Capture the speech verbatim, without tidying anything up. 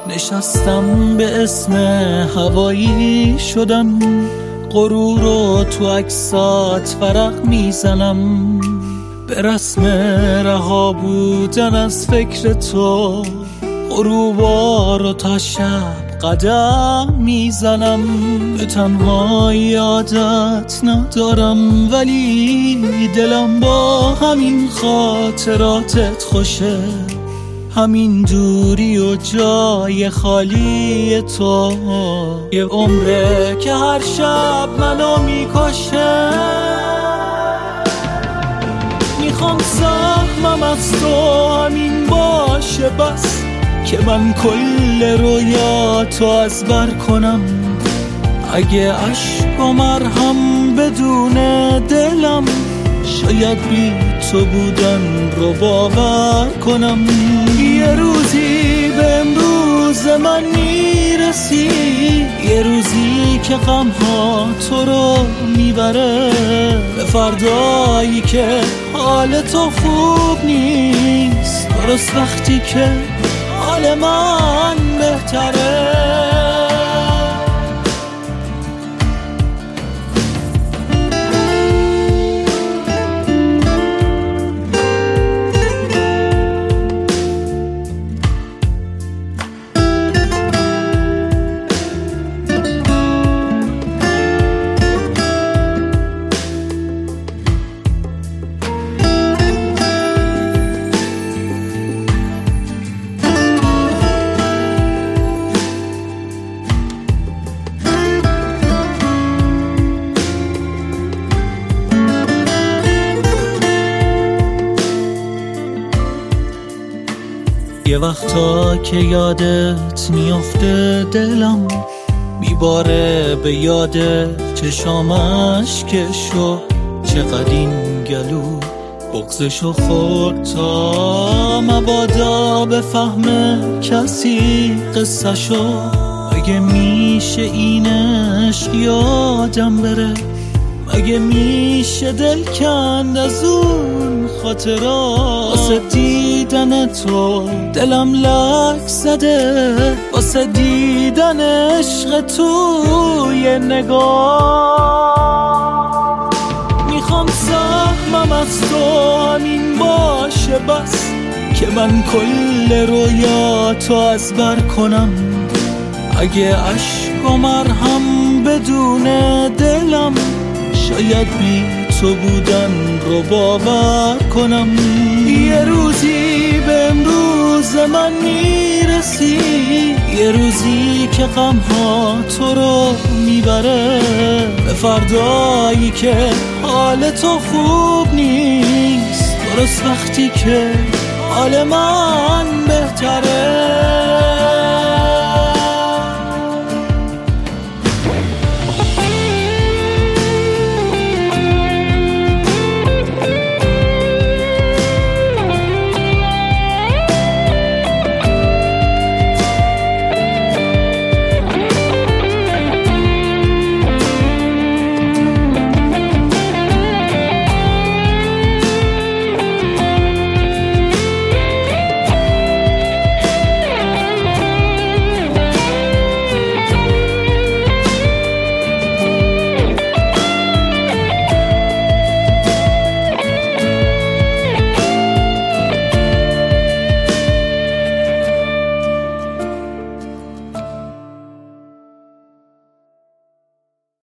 نشستم به اسم هوایی شدم، غرور رو تو عکسات فرق میزنم، به رسم رها بودن از فکر تو غروبا رو تا شب قدم میزنم. به تنهایی عادت ندارم ولی دلم با همین خاطراتت خوشه، همین دوری و جای خالی تو یه عمره که هر شب منو میکشه. میخوام سهمم از تو همین باشه بس که من کل رویاتو از بر کنم، اگه عشق و مرهم بدون دلم شاید بی تو بودن رو باور کنم. یه روزی به امروز من میرسی، یه روزی که غمها تو رو میبره، به فردایی که حال تو خوب نیست، درست وقتی که حال من بهتره. یه وقتا که یادت میافته دلم میباره به یاد چشامش که شو، چقدر این گلو بغزشو خورد تا مبادا بفهمه کسی قصهشو. اگه میشه این عشق یادم بره، اگه میشه دل کند از اون خاطرات، واسه دیدن تو دلم لک زده، واسه دیدن عشق توی نگاه. میخوام سهمم از تو همین باشه بس که من کل رویاتو از بر کنم، اگه عشق و مرهم بدون دلم شاید بی تو بودن رو باور کنم. یه روزی به امروز من میرسی، یه روزی که غمها تو رو میبره، به فردایی که حال تو خوب نیست، درست وقتی که حال من بهتره.